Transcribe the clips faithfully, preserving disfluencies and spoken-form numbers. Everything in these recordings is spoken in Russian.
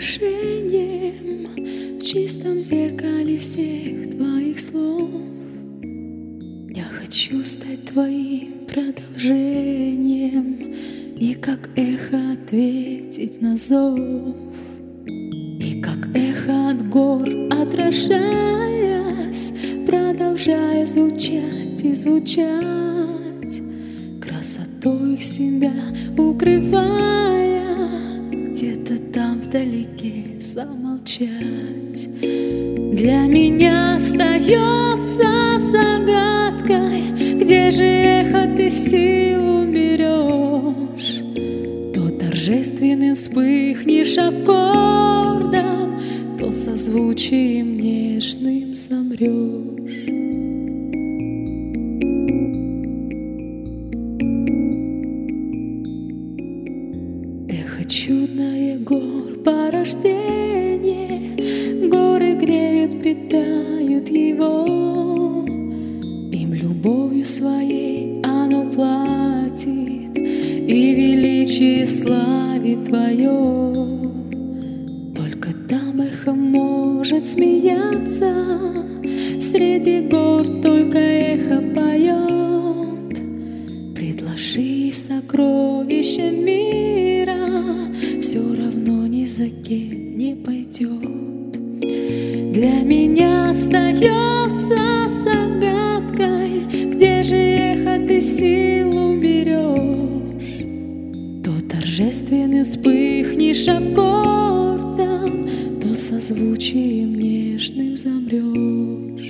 отражением в чистом зеркале всех твоих слов. Я хочу стать твоим продолжением и как эхо ответить на зов, и как эхо от гор отражаясь, продолжая звучать и звучать, красотой их себя укрывая, где-то там вдалеке замолчать. Для меня остается загадкой, где же эхо ты силу берешь. То торжественным вспыхнешь аккордом, то созвучием нежным замрешь. Эхо чудное гор порождение, горы греют, питают его, им любовью своей оно платит и величие славит твое. Только там эхо может смеяться, среди гор только эхо поет. Предложи сокровища мира, все равно ни за кем не пойдет. Для меня остается загадкой, где же эхо ты силу берешь. То торжественным вспыхнешь аккордом, то созвучием нежным замрешь.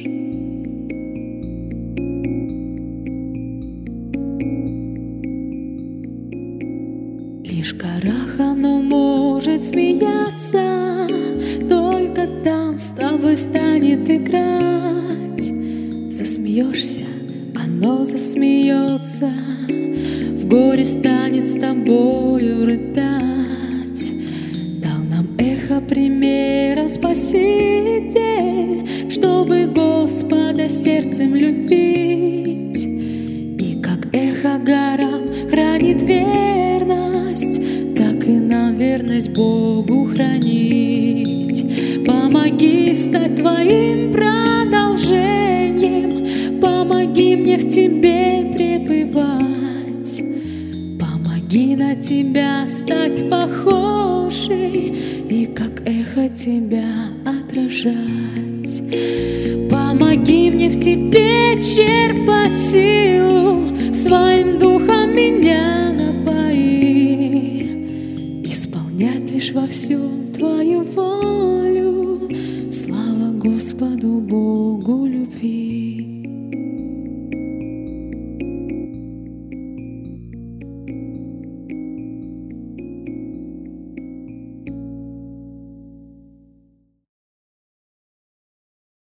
Лишь в горах оно может смеяться, только там с тобой станет играть. Засмеешься, оно засмеется, в горе станет с тобою рыдать. Дал нам эхо примером Спаситель, чтобы Господа сердцем любить. И как эхо горам хранит верность, так и нам верность Богу хранить. Помоги стать твоим продолжением, помоги мне в тебе пребывать, помоги на тебя стать похожей и как эхо тебя отражать. Помоги мне в тебе черпать силу, своим духом меня напои, исполнять лишь во всем твою волю. Слава Господу Богу.